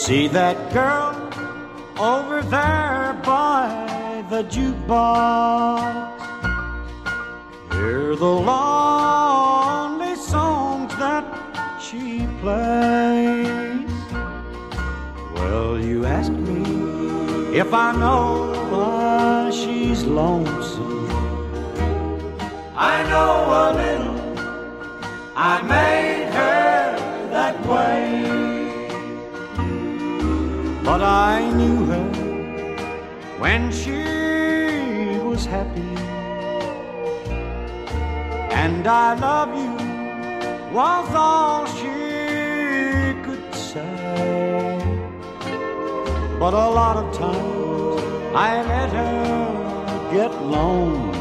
See that girl over there by the jukebox? Hear the lonely songs that she plays. Well, you ask me if I know why she's lonesome. I know a little, I made her that way. But I knew her when she was happy, and I love you was all she could say. But a lot of times I let her get lonely.